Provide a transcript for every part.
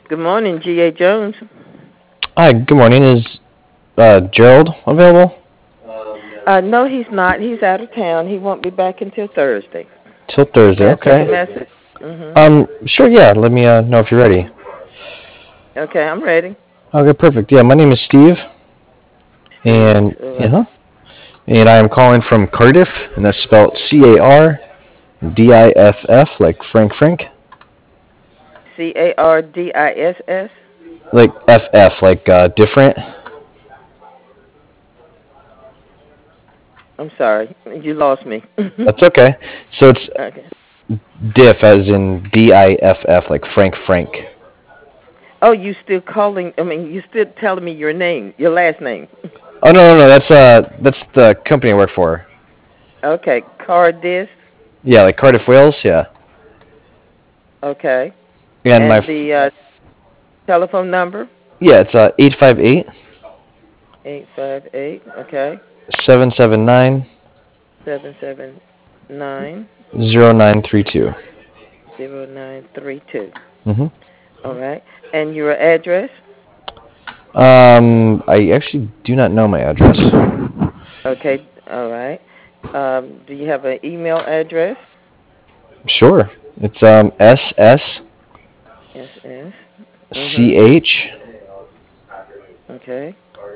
Good morning, G.A. Jones. Hi, good morning. Is Gerald available? No, he's not. He's out of town. He won't be back until Thursday. Till Thursday, May I take a okay. message? Sure, yeah. Let me know if you're ready. Okay, I'm ready. Okay, perfect. Yeah, my name is Steve, Steve, and all right. uh and I am calling from Cardiff, and that's spelled Cardiff, like Frank, Cardiss. like FF, like different. I'm sorry, you lost me. That's okay. So it's Okay. diff as in DIFF, like Frank. Oh, you still calling? I mean, you still telling me your name, your last name? Oh no, that's the company I work for. Okay, Cardiss. Yeah, like Cardiff, Wales. Yeah, Okay, and my and the telephone number yeah, it's 858 858. Okay, 779 779 0932. 0932. Mm-hmm. All right, and your address? I actually do not know my address. Okay, all right. Do you have an email address? Sure. It's SS. SSCHELL Okay.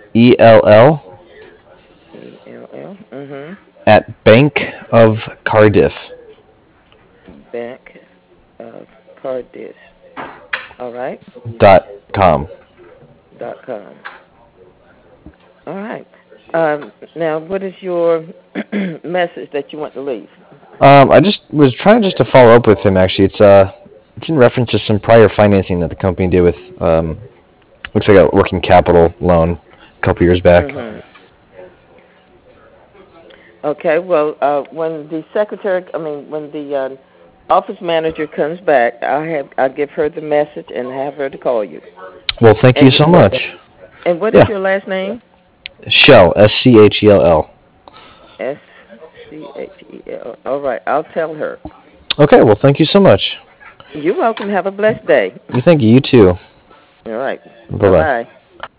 ELL. at Bank of Cardiff Bank of Cardiff. All right. .com. .com. All right. Now, what is your message that you want to leave? I just was trying just to follow up with him. Actually, it's in reference to some prior financing that the company did with looks like a working capital loan a couple years back. hmm Okay. Well, when the secretary, when the office manager comes back, I'll give her the message and have her to call you. Well, thank you And so much. what is Yeah, your last name? Shell, SCHELL. Schel. All right. I'll tell her. Okay, well, thank you so much. You're welcome. Have a blessed day. You thank you. You too. All right. Bye Bye bye. bye.